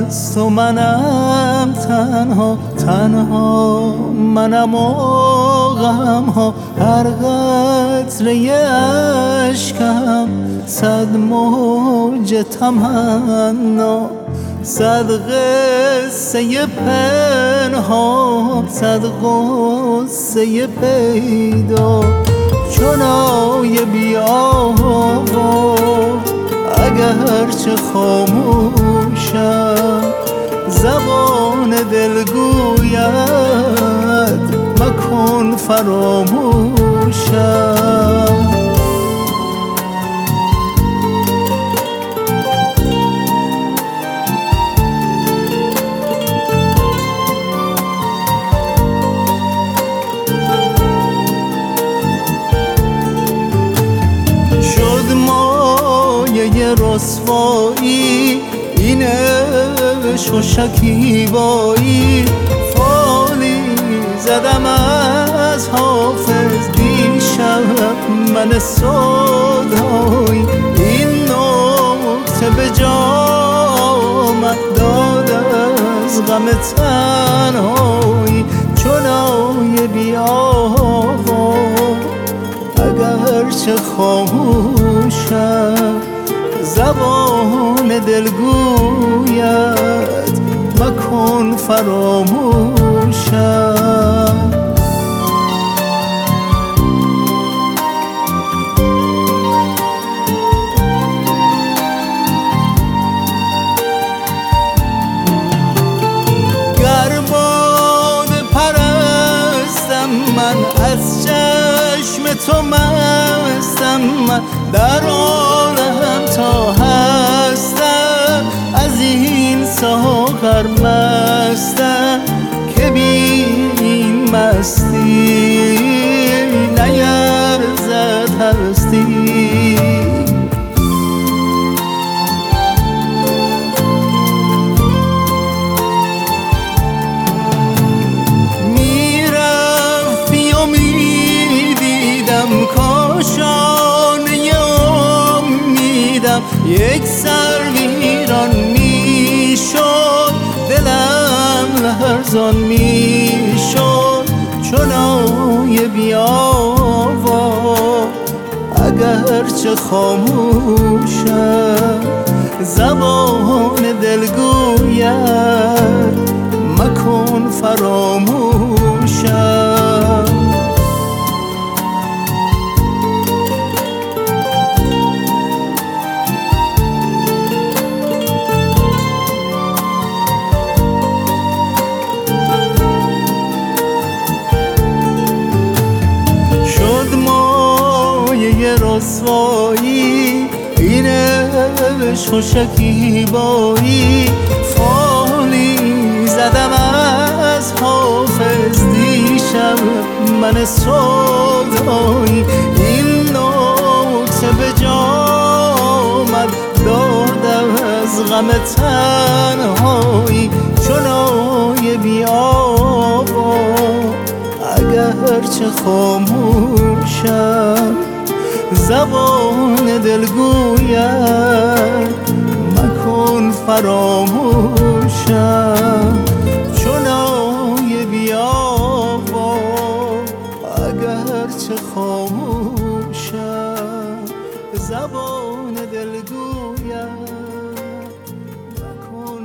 هست و منم تنها، تنها منم و غمها. هر قطره اشکم صد موج تمنا، صد قصه پنهان، صد غصه پیدا. چنای بی‌آوا اگرچه خاموشم، زبان دل گوید مکن فراموشم. یه رسوایی این عشق و شکیبایی، فالی زدم از حافظ دیشب من سودایی. این نکته به جامت داد از غم تنهایی، چنای بی‌آوا اگرچه خاموشم، زبان دل گوید مکن فراموشم. گر باده پرستم من، از چشم تو مستم من، در عالم تا هستم از این ساغر مستم. که بی این مستی نیرزد هستی. میرفتی و میدیدم کاشانه امیدم یک سر ویران میشد، دلم لرزان میشد. چنای بی‌آوا اگرچه خاموشم، زبان دل گوید مکن فراموشم. یه رسوایی این عشق و شکیبایی، فالی زدم از حافظ دیشب من سودایی. این نکته به جامت دادم از غم تنهایی، چنای بی‌آوا اگرچه خاموشم، زبان دل گوید مکن فراموشم. چنای بی‌آوا اگرچه خاموشم، زبان دل گوید مکن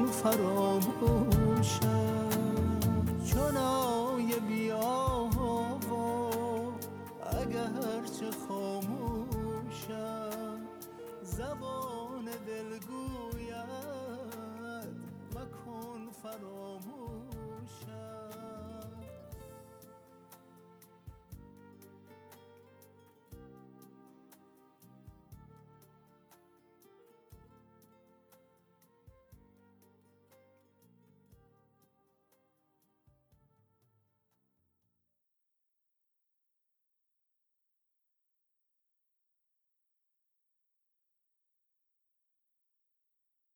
فراموشم. چنای بی‌آوا اگرچه خاموشم، زبان دل گوید مکن فراموشم.